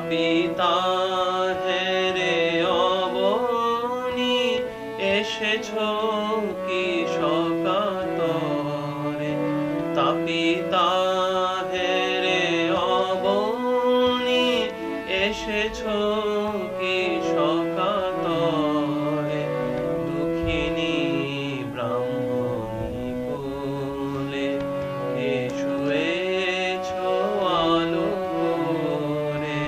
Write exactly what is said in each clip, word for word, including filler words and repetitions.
তাপিতা হেরে অবনী এসেছো কি সকাতরে তাপিতা হেরে অবনী এসেছো কি সকাতরে দুঃখিনী ব্রাহ্মণী কোলে এসো এসো আলো করে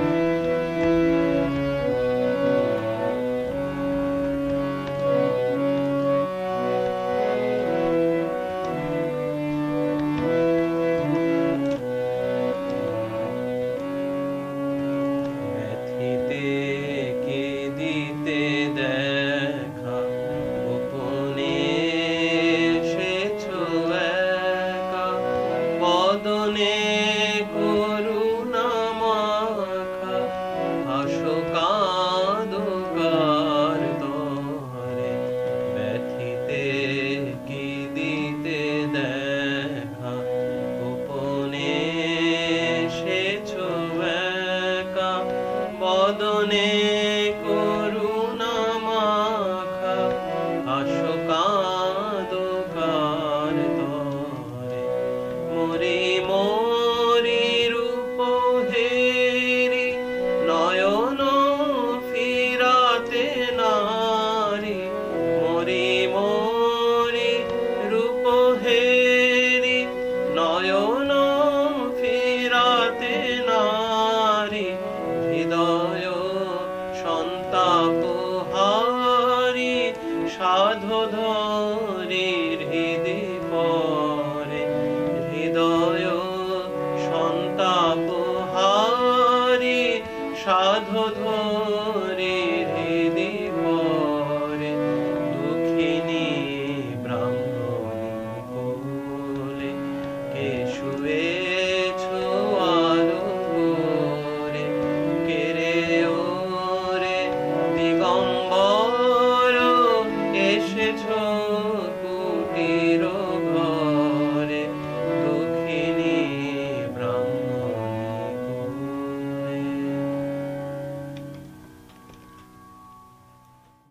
ব্যথিতে কেঁদিতে দেখা গোপনে এসেছো একা বদনে করুণা মাখা হাসো কাঁদো কার তরে ব্যথিতে কেঁদিতে দেখা গোপনে এসেছো একা বদনে করুণা মাখা হাসো কাঁদো কার তরে মোরে